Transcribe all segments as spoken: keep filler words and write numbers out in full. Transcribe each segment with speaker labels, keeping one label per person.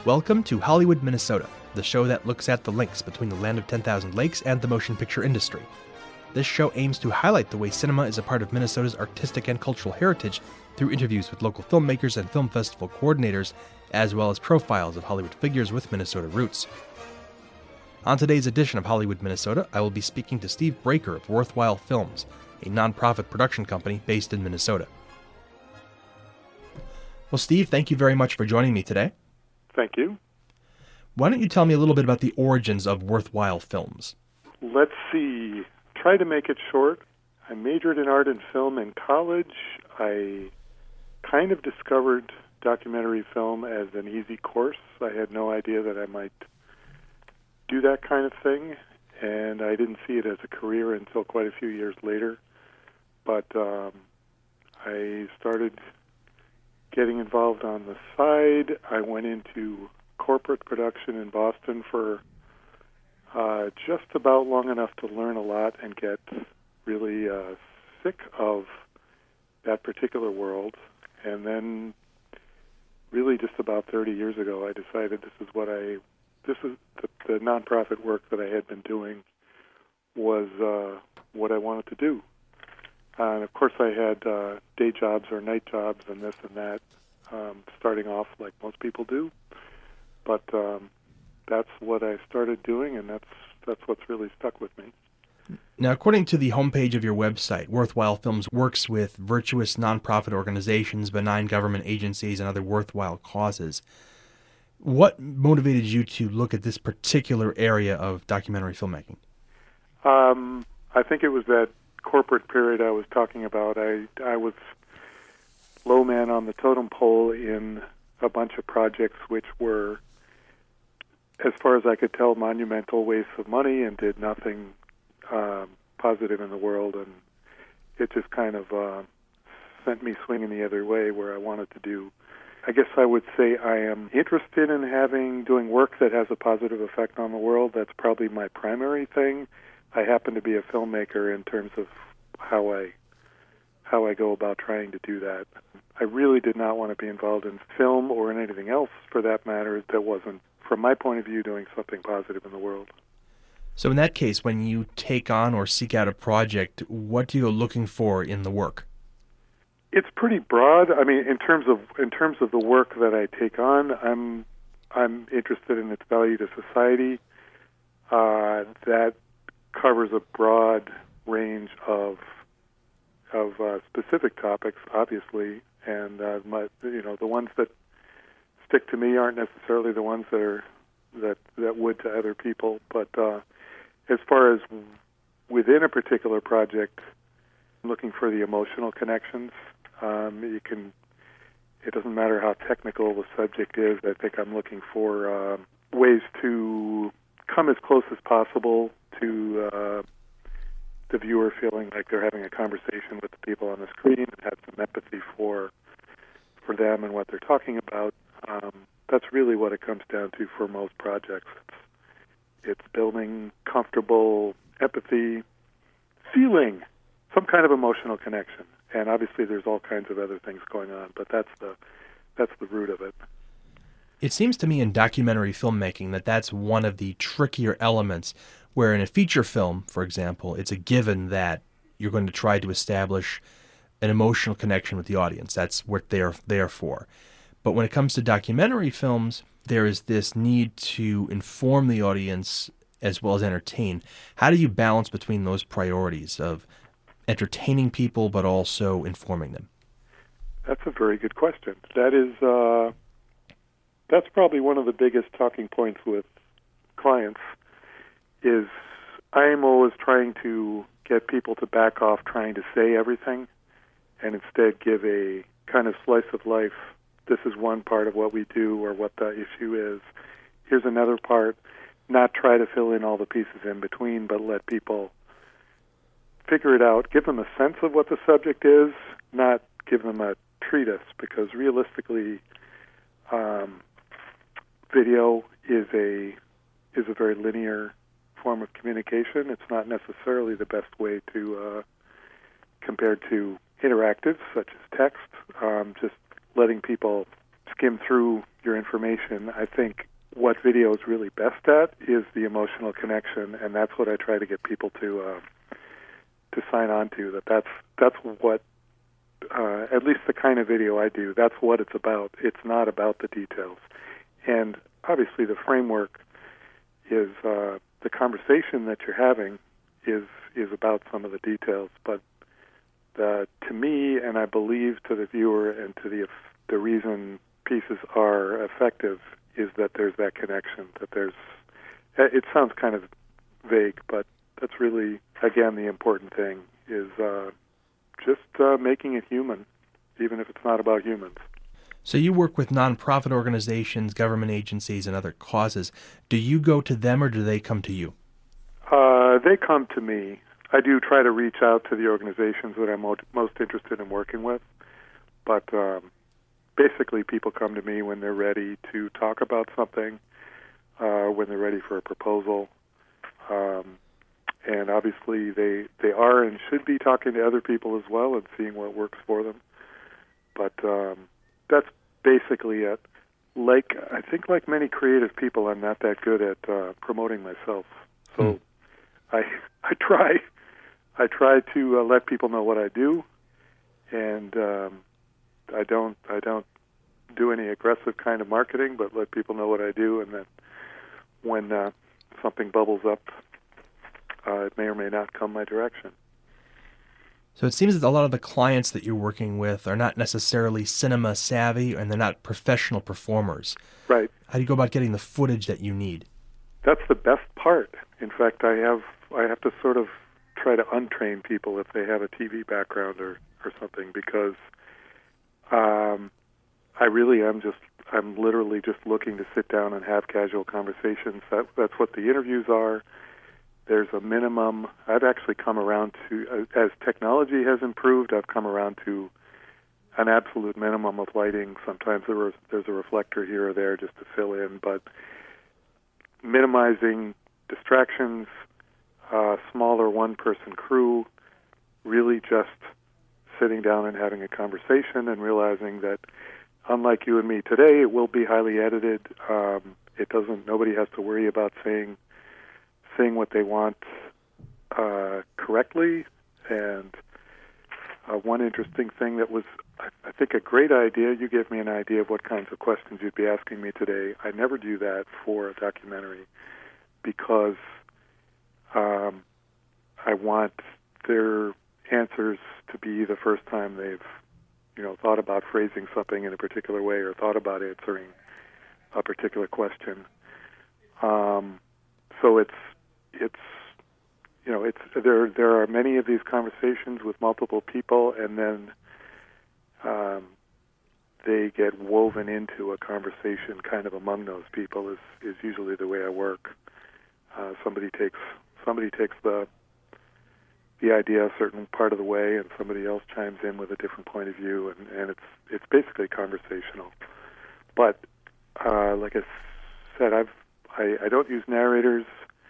Speaker 1: Welcome to Hollywood, Minnesota, the show that looks at the links between the land of ten thousand lakes and the motion picture industry. This show aims to highlight the way cinema is a part of Minnesota's artistic and cultural heritage through interviews with local filmmakers and film festival coordinators, as well as profiles of Hollywood figures with Minnesota roots. On today's edition of Hollywood, Minnesota, I will be speaking to Steve Breaker of Worthwhile Films, a nonprofit production company based in Minnesota. Well, Steve, thank you very much for joining me today.
Speaker 2: Thank you.
Speaker 1: Why don't you tell me a little bit about the origins of Worthwhile Films?
Speaker 2: Let's see. Try to make it short. I majored in art and film in college. I kind of discovered documentary film as an easy course. I had no idea that I might do that kind of thing, and I didn't see it as a career until quite a few years later. But um, I started getting involved on the side. I went into corporate production in Boston for uh, just about long enough to learn a lot and get really uh, sick of that particular world. And then really just about thirty years ago, I decided this is what I, this is the, the nonprofit work that I had been doing was uh, what I wanted to do. Uh, and of course, I had uh, day jobs or night jobs and this and that, um, starting off like most people do. But um, that's what I started doing, and that's that's what's really stuck with me.
Speaker 1: Now, according to the homepage of your website, Worthwhile Films works with virtuous nonprofit organizations, benign government agencies, and other worthwhile causes. What motivated you to look at this particular area of documentary filmmaking?
Speaker 2: Um, I think it was that corporate period I was talking about. I I was low man on the totem pole in a bunch of projects which were, as far as I could tell, monumental wastes of money and did nothing um, positive in the world, and it just kind of uh, sent me swinging the other way where I wanted to do. I guess I would say I am interested in having doing work that has a positive effect on the world. That's probably my primary thing. I happen to be a filmmaker in terms of how I how I go about trying to do that. I really did not want to be involved in film or in anything else, for that matter, that wasn't, from my point of view, doing something positive in the world.
Speaker 1: So in that case, when you take on or seek out a project, what do you go looking for in the work?
Speaker 2: It's pretty broad. I mean, in terms of in terms of the work that I take on, I'm I'm interested in its value to society. Uh, that covers a broad range of of uh, specific topics, obviously, and uh, my, you know, the ones that stick to me aren't necessarily the ones that are that that would to other people. But uh, as far as within a particular project, I'm looking for the emotional connections. Um, you can. It doesn't matter how technical the subject is. I think I'm looking for uh, ways to come as close as possible to uh, the viewer feeling like they're having a conversation with the people on the screen and have some empathy for for them and what they're talking about. Um, that's really what it comes down to for most projects. It's, it's building comfortable empathy, feeling some kind of emotional connection. And obviously there's all kinds of other things going on, but that's the that's the root of it.
Speaker 1: It seems to me in documentary filmmaking that that's one of the trickier elements, where in a feature film, for example, it's a given that you're going to try to establish an emotional connection with the audience. That's what they're there for. But when it comes to documentary films, there is this need to inform the audience as well as entertain. How do you balance between those priorities of entertaining people but also informing them?
Speaker 2: That's a very good question. That is, uh, that's probably one of the biggest talking points with clients. Is I am always trying to get people to back off trying to say everything and instead give a kind of slice of life. This is one part of what we do or what the issue is. Here's another part. Not try to fill in all the pieces in between, but let people figure it out. Give them a sense of what the subject is, not give them a treatise, because realistically, um, video is a is a very linear form of communication. It's not necessarily the best way to uh, compared to interactive, such as text. Um, just letting people skim through your information. I think what video is really best at is the emotional connection, and that's what I try to get people to uh, to sign on to. That that's that's what uh, at least the kind of video I do. That's what it's about. It's not about the details, and obviously the framework is uh, the conversation that you're having is is about some of the details, but the, to me, and I believe to the viewer and to the the reason pieces are effective is that there's that connection, that there's, it sounds kind of vague, but that's really, again, the important thing is uh, just uh, making it human, even if it's not about humans.
Speaker 1: So you work with nonprofit organizations, government agencies, and other causes. Do you go to them or do they come to you?
Speaker 2: Uh, they come to me. I do try to reach out to the organizations that I'm mo- most interested in working with, but um, basically people come to me when they're ready to talk about something, uh, when they're ready for a proposal, um, and obviously they they are and should be talking to other people as well and seeing what works for them. But um, that's basically it. Like I think, like many creative people, I'm not that good at uh, promoting myself, so
Speaker 1: hmm.
Speaker 2: I I try. I try to uh, let people know what I do, and um, I don't I don't do any aggressive kind of marketing, but let people know what I do, and then when uh, something bubbles up, uh, it may or may not come my direction.
Speaker 1: So it seems that a lot of the clients that you're working with are not necessarily cinema savvy, and they're not professional performers.
Speaker 2: Right.
Speaker 1: How do you go about getting the footage that you need?
Speaker 2: That's the best part. In fact, I have I have to sort of try to untrain people if they have a T V background or, or something, because um, I really am just, I'm literally just looking to sit down and have casual conversations. That, that's what the interviews are. There's a minimum. I've actually come around to, as technology has improved, I've come around to an absolute minimum of lighting. Sometimes there is, there's a reflector here or there just to fill in, but minimizing distractions, uh, smaller one-person crew, really just sitting down and having a conversation and realizing that, unlike you and me today, it will be highly edited. Um, it doesn't. Nobody has to worry about saying saying what they want uh, correctly. And uh, one interesting thing that was, I, I think, a great idea. You gave me an idea of what kinds of questions you'd be asking me today. I never do that for a documentary because um, I want their answers to be the first time they've, you know, thought about phrasing something in a particular way or thought about answering a particular question. Um, so it's it's you know it's there there are many of these conversations with multiple people, and then um, they get woven into a conversation kind of among those people. Is is usually the way I work. Uh, somebody takes somebody takes the the idea a certain part of the way, and somebody else chimes in with a different point of view, and, and it's it's basically conversational. But uh, like I said, I've I, I don't use narrators,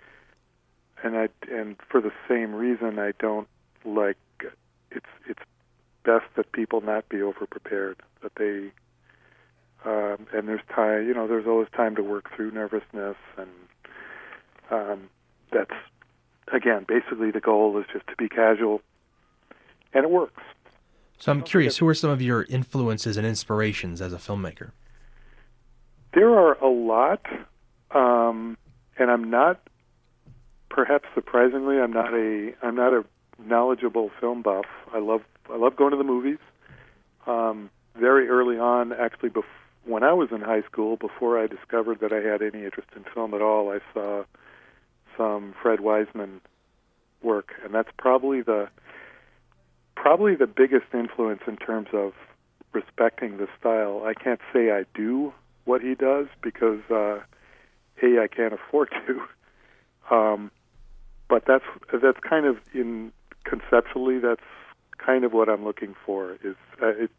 Speaker 2: and I and for the same reason, I don't like. It's it's best that people not be over prepared. That they um, and there's time. You know, there's always time to work through nervousness, and um, that's. Again, basically the goal is just to be casual, and it works.
Speaker 1: So I'm curious, who are some of your influences and inspirations as a filmmaker?
Speaker 2: There are a lot, um, and I'm not, perhaps surprisingly, I'm not a I'm not a knowledgeable film buff. I love I love going to the movies. Um, very early on, actually, bef- when I was in high school, before I discovered that I had any interest in film at all, I saw some Fred Wiseman work, and that's probably the probably the biggest influence in terms of respecting the style. I can't say I do what he does because uh, A, I can't afford to, um, but that's that's kind of in conceptually that's kind of what I'm looking for. Is uh, it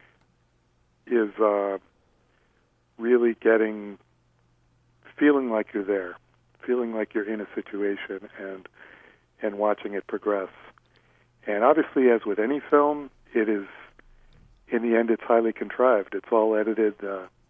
Speaker 2: is uh, really getting feeling like you're there. Feeling like you're in a situation and and watching it progress. And obviously, as with any film, it is, in the end, it's highly contrived. It's all edited. Uh,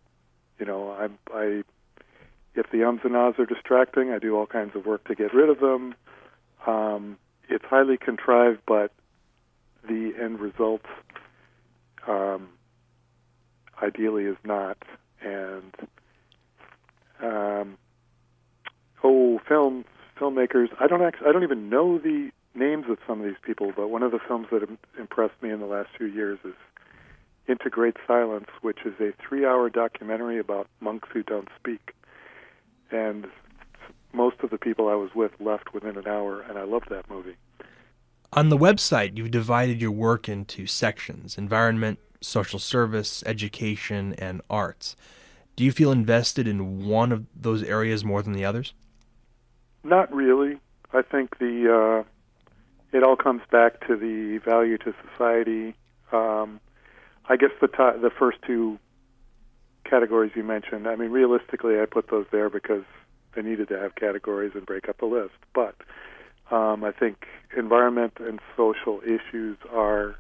Speaker 2: You know, I, I if the ums and ahs are distracting, I do all kinds of work to get rid of them. Um, it's highly contrived, but the end result um, ideally is not. And um, oh, film filmmakers. I don't actually, I don't even know the names of some of these people, but one of the films that im- impressed me in the last few years is Into Great Silence, which is a three-hour documentary about monks who don't speak. And most of the people I was with left within an hour, and I loved that movie.
Speaker 1: On the website, you've divided your work into sections: environment, social service, education, and arts. Do you feel invested in one of those areas more than the others?
Speaker 2: Not really. I think the uh, it all comes back to the value to society. Um, I guess the t- the first two categories you mentioned, I mean, realistically, I put those there because I needed to have categories and break up the list. But um, I think environment and social issues are,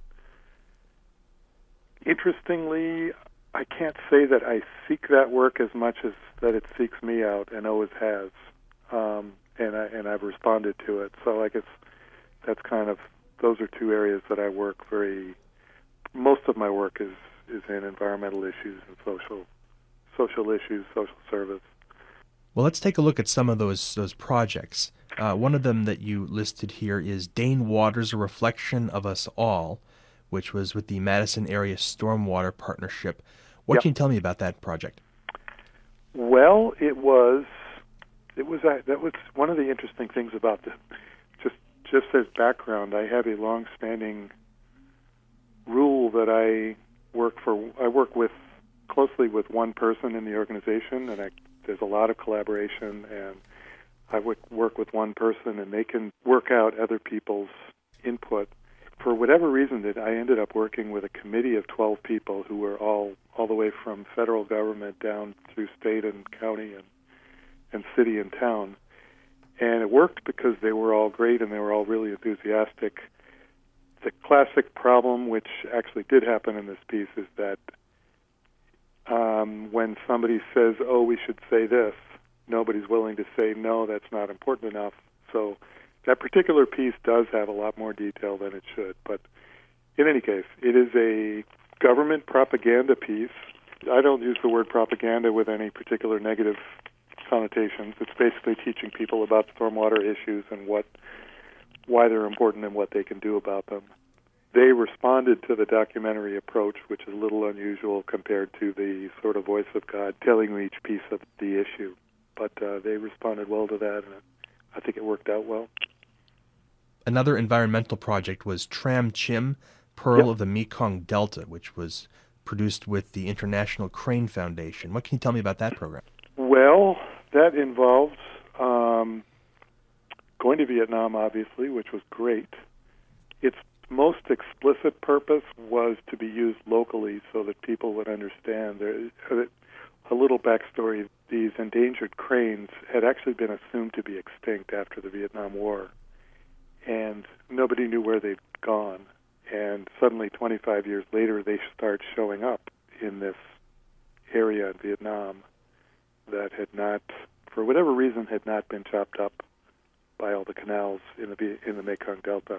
Speaker 2: interestingly, I can't say that I seek that work as much as that it seeks me out, and always has. Um, and I and I've responded to it. So I guess that's kind of, those are two areas that I work very. Most of my work is, is in environmental issues and social social issues, social service.
Speaker 1: Well, let's take a look at some of those those projects. Uh, one of them that you listed here is Dane Waters, A Reflection of Us All, which was with the Madison Area Stormwater Partnership. What
Speaker 2: Yep.
Speaker 1: can you tell me about that project?
Speaker 2: Well, it was it was uh, that was one of the interesting things about the just just as background. I have a long-standing rule that I work for. I work with closely with one person in the organization, and I, there's a lot of collaboration. And I would work with one person, and they can work out other people's input. For whatever reason, that I ended up working with a committee of twelve people who were all all the way from federal government down through state and county and and city and town. And it worked because they were all great and they were all really enthusiastic. The classic problem, which actually did happen in this piece, is that um, when somebody says, oh, we should say this, nobody's willing to say, no, that's not important enough. So that particular piece does have a lot more detail than it should. But in any case, it is a government propaganda piece. I don't use the word propaganda with any particular negative connotations. It's basically teaching people about stormwater issues and what, why they're important and what they can do about them. They responded to the documentary approach, which is a little unusual compared to the sort of voice of God telling you each piece of the issue. But uh, they responded well to that, and I think it worked out well.
Speaker 1: Another environmental project was Tram Chim, Pearl
Speaker 2: Yep.
Speaker 1: of the Mekong Delta, which was produced with the International Crane Foundation. What can you tell me about that program?
Speaker 2: Well, that involved um, going to Vietnam, obviously, which was great. Its most explicit purpose was to be used locally so that people would understand. There, a little backstory, these endangered cranes had actually been assumed to be extinct after the Vietnam War, and nobody knew where they'd gone. And suddenly, twenty-five years later, they start showing up in this area in Vietnam that had not, for whatever reason, had not been chopped up by all the canals in the in the Mekong Delta.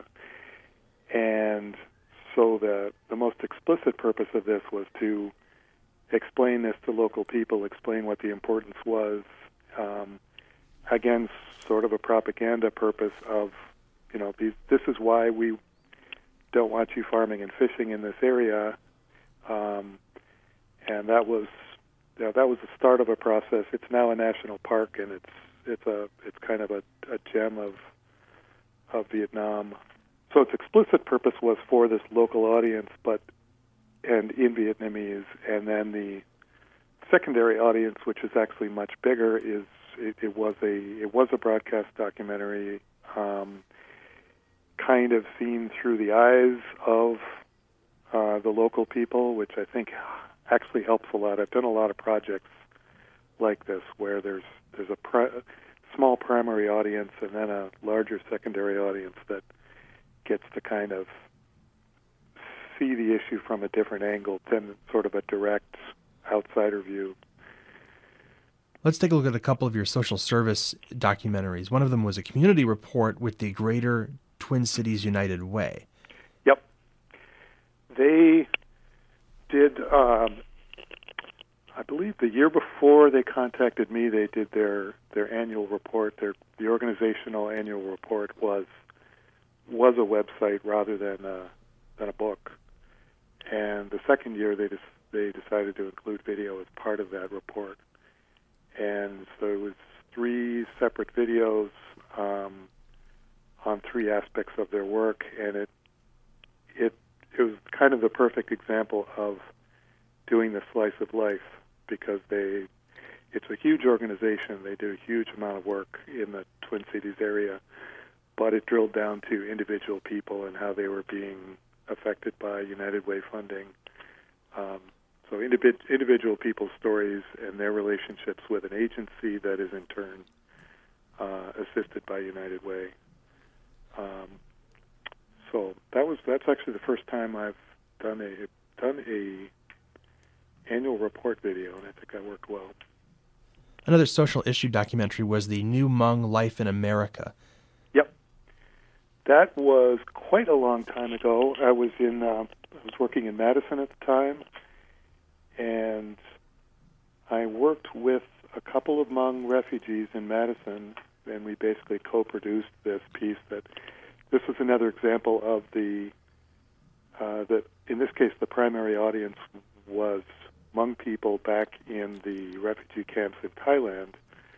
Speaker 2: And so the the most explicit purpose of this was to explain this to local people, explain what the importance was. Um, again, sort of a propaganda purpose of, you know, these, this is why we don't want you farming and fishing in this area. Um, and that was, you know, that was the start of a process. It's now a national park, and it's it's a it's kind of a, a gem of of Vietnam. So its explicit purpose was for this local audience, but and in Vietnamese, and then the secondary audience, which is actually much bigger, is it, it was a it was a broadcast documentary, um, kind of seen through the eyes of uh, the local people, which I think actually helps a lot. I've done a lot of projects like this where there's there's a pri- small primary audience and then a larger secondary audience that gets to kind of see the issue from a different angle than sort of a direct outsider view.
Speaker 1: Let's take a look at a couple of your social service documentaries. One of them was a community report with the Greater Twin Cities United Way.
Speaker 2: Yep. They did, um, I believe the year before they contacted me, they did their, their annual report. Their the organizational annual report was was a website rather than a, than a book. And the second year they just, they decided to include video as part of that report. And so it was three separate videos um, on three aspects of their work, and it it it was kind of the perfect example of doing the slice of life, because they it's a huge organization. They do a huge amount of work in the Twin Cities area, but it drilled down to individual people and how they were being affected by United Way funding. Um, So individ- individual people's stories and their relationships with an agency that is in turn uh, assisted by United Way. Um, so that was that's actually the first time I've done a done a annual report video, and I think I worked well.
Speaker 1: Another social issue documentary was the New Hmong Life in America.
Speaker 2: Yep, that was quite a long time ago. I was in uh, I was working in Madison at the time. And I worked with a couple of Hmong refugees in Madison, and we basically co-produced this piece. That this was another example of the uh, that in this case the primary audience was Hmong people back in the refugee camps in Thailand,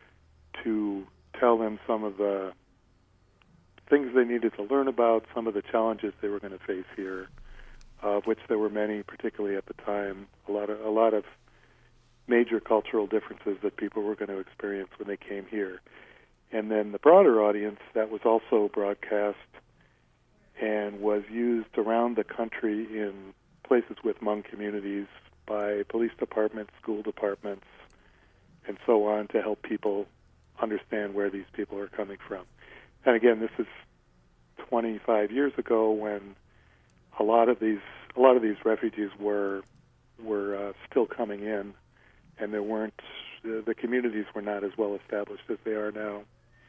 Speaker 2: to tell them some of the things they needed to learn about, some of the challenges they were going to face here, of which there were many, particularly at the time, a lot of a lot of major cultural differences that people were going to experience when they came here. And then the broader audience that was also broadcast and was used around the country in places with Hmong communities by police departments, school departments, and so on, to help people understand where these people are coming from. And again, this is twenty-five years ago, when a lot of these a lot of these refugees were were uh, still coming in, and there weren't uh, the communities were not as well established as they are now.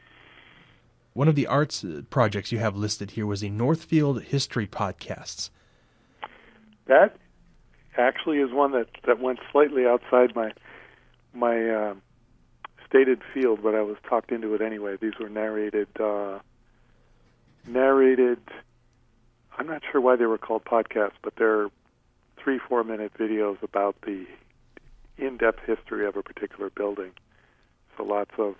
Speaker 1: One of the arts projects you have listed here was the Northfield History Podcasts.
Speaker 2: That actually is one that, that went slightly outside my my uh, stated field, but I was talked into it anyway. These were narrated uh, narrated. I'm not sure why they were called podcasts, but they're three, four-minute videos about the in-depth history of a particular building. So lots of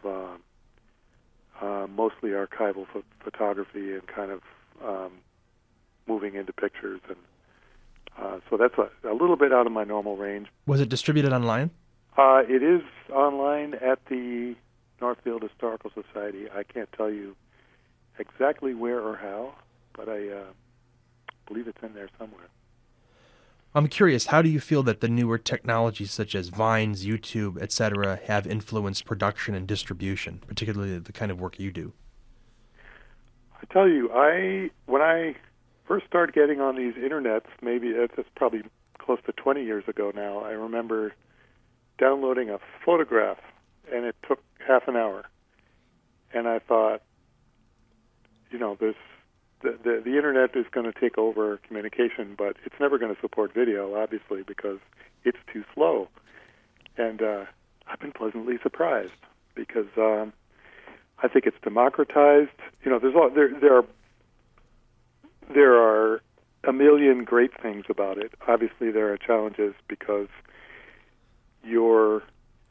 Speaker 2: uh, uh, mostly archival ph- photography and kind of um, moving into pictures. And uh, so that's a, a little bit out of my normal range.
Speaker 1: Was it distributed online?
Speaker 2: Uh, it is online at the Northfield Historical Society. I can't tell you exactly where or how, but I... Uh, I believe it's in there somewhere.
Speaker 1: I'm curious, how do you feel that the newer technologies such as Vines, YouTube, et cetera have influenced production and distribution, particularly the kind of work you do?
Speaker 2: I tell you, I when I first started getting on these internets, maybe it's probably close to twenty years ago now, I remember downloading a photograph, and it took half an hour. And I thought, you know, there's The, the, the internet is going to take over communication, but it's never going to support video, obviously, because it's too slow. And uh, I've been pleasantly surprised, because um, I think it's democratized. You know, there's all, there there are there are a million great things about it. Obviously, there are challenges, because your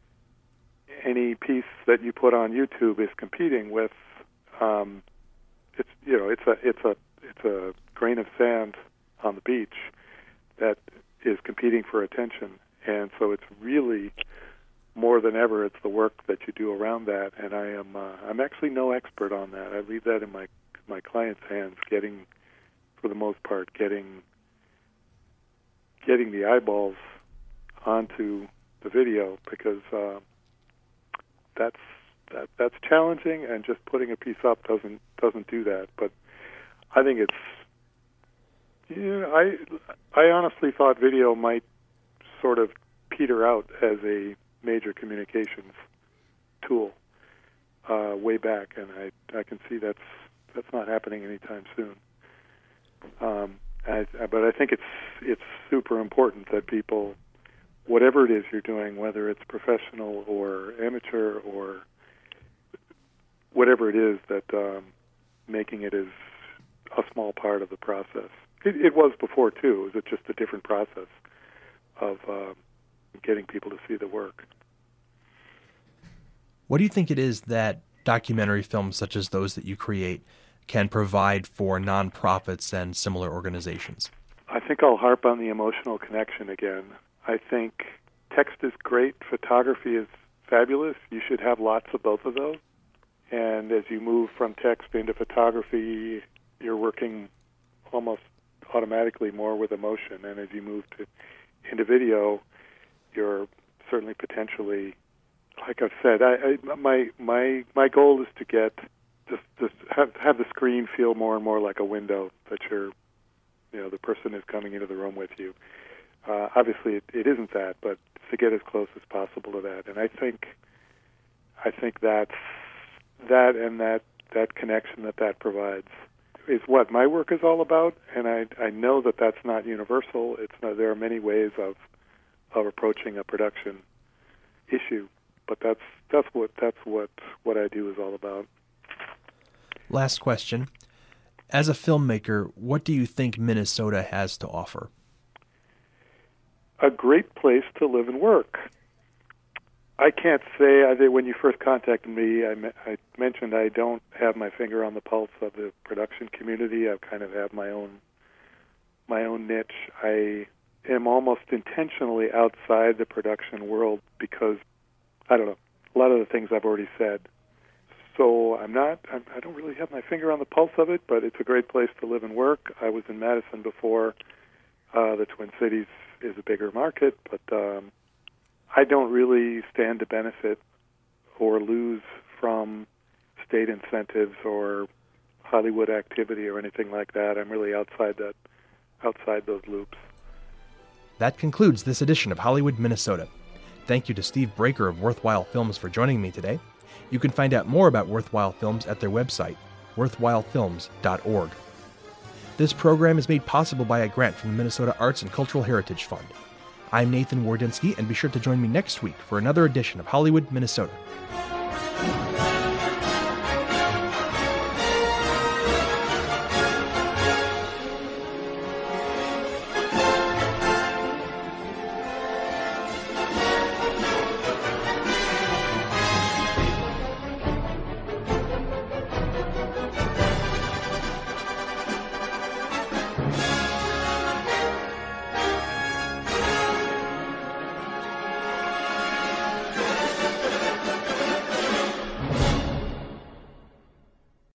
Speaker 2: any piece that you put on YouTube is competing with. Um, It's you know it's a it's a it's a grain of sand on the beach that is competing for attention, and so it's really more than ever it's the work that you do around that. And I am uh, I'm actually no expert on that. I leave that in my my clients' hands, getting for the most part getting getting the eyeballs onto the video, because uh, that's. That, that's challenging, and just putting a piece up doesn't doesn't do that. But I think it's, yeah, I I honestly thought video might sort of peter out as a major communications tool uh, way back, and I I can see that's that's not happening anytime soon. Um, I, but I think it's it's super important that people, whatever it is you're doing, whether it's professional or amateur or whatever it is, that um, making it is a small part of the process. It, it was before too. It was just a different process of uh, getting people to see the work.
Speaker 1: What do you think it is that documentary films such as those that you create can provide for nonprofits and similar organizations?
Speaker 2: I think I'll harp on the emotional connection again. I think text is great, photography is fabulous. You should have lots of both of those. And as you move from text into photography, you're working almost automatically more with emotion. And as you move to into video, you're certainly potentially, like I've said, I, I, my my my goal is to get just, just have have the screen feel more and more like a window that you're, you know, the person is coming into the room with you. Uh, obviously, it, it isn't that, but to get as close as possible to that. And I think, I think that's that and that that connection that that provides is what my work is all about. And I I know that that's not universal. It's not, there are many ways of of approaching a production issue, but that's that's what that's what what I do is all about.
Speaker 1: Last question. As a filmmaker, what do you think Minnesota has to offer?
Speaker 2: A great place to live and work. I can't say, I think when you first contacted me, I, me- I mentioned I don't have my finger on the pulse of the production community. I kind of have my own my own niche. I am almost intentionally outside the production world because, I don't know, a lot of the things I've already said. So I'm not, I'm, I don't really have my finger on the pulse of it, but it's a great place to live and work. I was in Madison before. Uh, the Twin Cities is a bigger market, but um, I don't really stand to benefit or lose from state incentives or Hollywood activity or anything like that. I'm really outside that, outside those loops.
Speaker 1: That concludes this edition of Hollywood, Minnesota. Thank you to Steve Breaker of Worthwhile Films for joining me today. You can find out more about Worthwhile Films at their website, worthwhile films dot org. This program is made possible by a grant from the Minnesota Arts and Cultural Heritage Fund. I'm Nathan Wardinsky, and be sure to join me next week for another edition of Hollywood, Minnesota.